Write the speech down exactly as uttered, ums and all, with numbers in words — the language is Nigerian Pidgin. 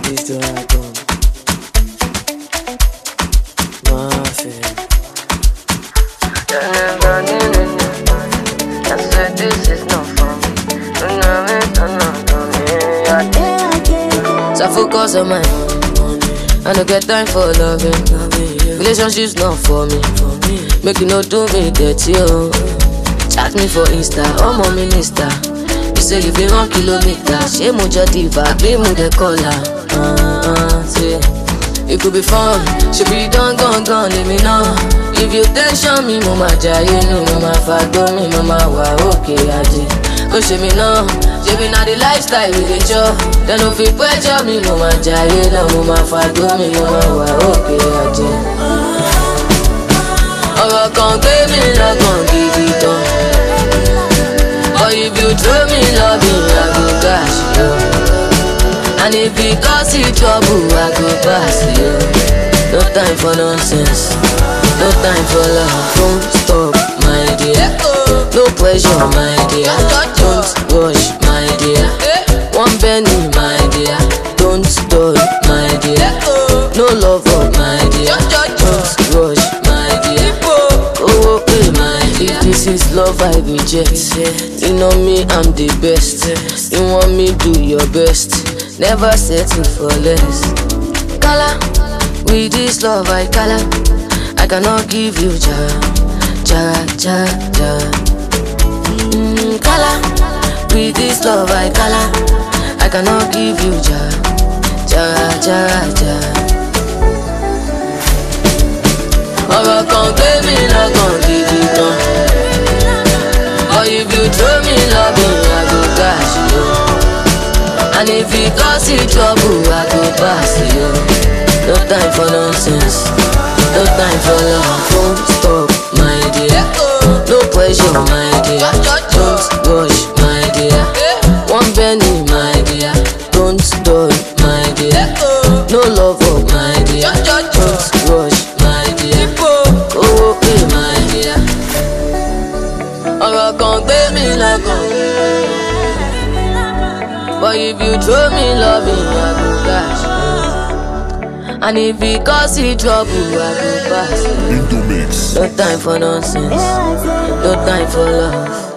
this to happen. Nothing. I said this is not for me. So I focus on my money. I don't get time for loving. Relationships not for me. Make you not do me dirty, oh. Chat me for Insta, I'm a minister. You say you been one kilometer. She muja diva, be mu de cola. Uh, uh, see. It could be fun, should be done, gone, gone, let me know. If you tension me, mama jaye no, mama fago me, mama wa okay aje. Go show me no, she be not the lifestyle with the job. Then no fit pressure me, mama jaye no, mama fago me, mama wa okay aje. Ọ̀rọ̀ kan gbé mi lọ́kàn gidi tán. But if you throw me loving, I go cash you. And if it cause you trouble, I go pass you. No time for nonsense, no time for love. Don't stop, my dear. No pressure, my dear. Don't rush, my dear. One penny, my dear. Don't stop, my dear. No love up, my dear. Don't rush, my dear. Oh, okay, my dear. If this is love, I reject. You know me, I'm the best. You want me, do your best. Never settle for less. Color, with this love I color. I cannot give you jara, jara, jara, jara. Mm, color, with this love I color. I cannot give you jara, jara, jara, jara. Ọ̀rọ̀ kan gbé mi lọ́kàn gidi gan. But if you throw me loving, I go cash you. And if it cause you trouble, I go pass you. No time for nonsense, no time for love. Don't stop, my dear. No pressure, my dear. Don't rush, my dear. One penny, my dear. Don't stop, my dear. No love up, my dear. Don't rush, my dear. Oh, okay, my dear. Ọ̀rọ̀ kan gbé mi lọ́kàn. But if you throw me loving, I go cash. And if it cause you trouble, I go pass. Into mix. No time for nonsense, no time for love.